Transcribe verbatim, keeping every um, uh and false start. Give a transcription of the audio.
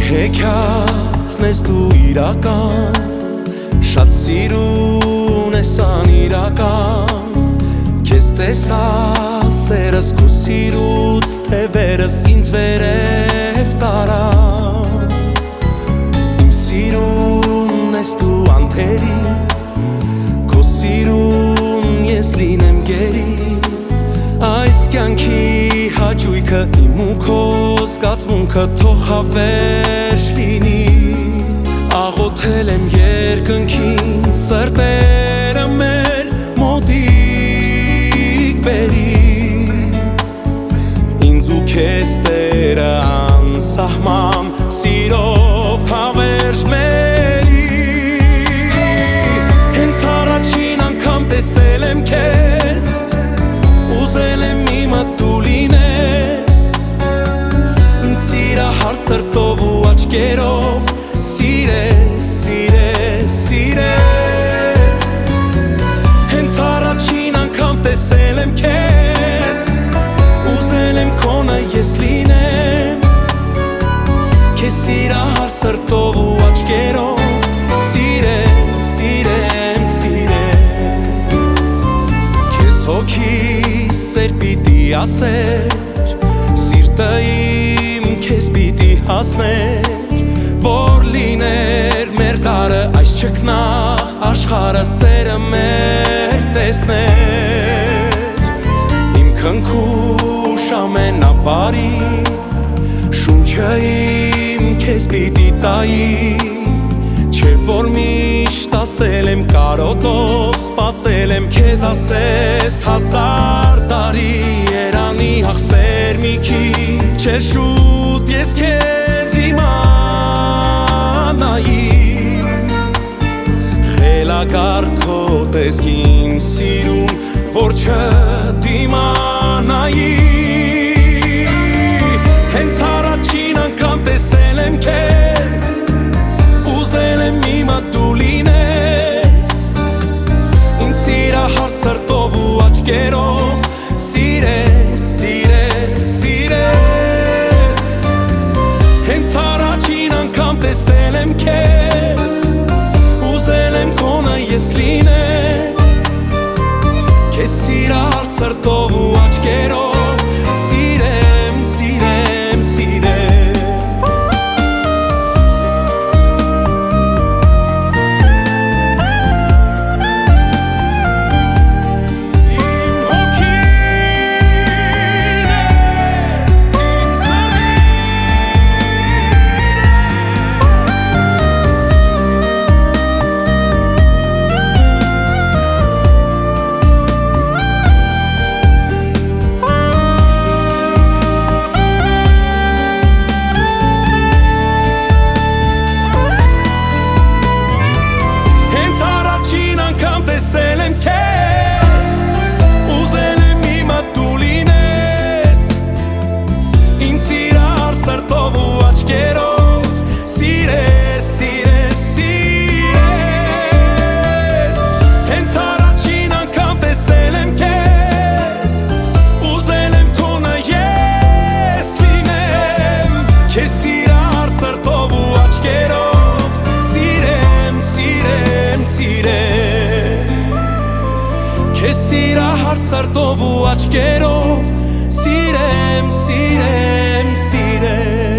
Հեքիաթն ես դու իրական, շատ սիրուն ես անիրական, քեզ տեսա սերս քո սիրուց, թե վերս ինձ վերև տարա։ Իմ սիրուն ես դու անթերի, քո սիրուն ես լինեմ գերի, այս կյանքի հաճույքը իմ ու քո զգացմունքը թող հավերժ լինի։ Աղոթել եմ երկնքին, սրտերը մեր մոտիկ բերի, ինձ ու քեզ Տերը անսահման սիրով հավերժ մերի։ Հենց առաջին անգամ տեսել եմ քեզ, ուզել եմ իմը դու լինես, ինձ սիրահար սրտով ու աչքերով սիրես, սիրես, սիրես։ Հենց առաջին անգամ տեսել եմ քեզ, ուզել եմ քոնը ես լինեմ, քեզ սիրահար սրտով ու աչքերով սիրեմ, սիրեմ, սիրեմ։ Քեզ հոգիս սեր պիտի ասեր, սիրտը իմ քեզ պիտի հասներ, որ լիներ մեր տարը այս չքնաղ աշխարհը սերը մեր տեսներ։ Իմ քնքուշ ամենաբարի, շունչը իմ քեզ պիտի տայի, չէ որ միշտ ասել եմ կարոտով, սպասել եմ քեզ ասես հազար տարի, երանի հաղսեր մի քիչ էլ շուտ ես քեզ իմանայի, խելագարքոտ ես իմ սիրում, որ չդիմանայի։ Հենց առաջին անգամ տեսել եմ քեզ, ուզել եմ իմը դու լինես, ինձ սիրահար սրտով ու աչքերով սիրես, սիրես, սիրես։ Հենց առաջին անգամ տեսել եմ քեզ, ուզել եմ քոնը ես լինեմ, քեզ սիրահար սրտով ու աչքերով սիրեմ, սիրեմ, սիրեմ։ Քեզ սիրահար սրտով ու աչքերով սիրեմ, սիրեմ, սիրեմ։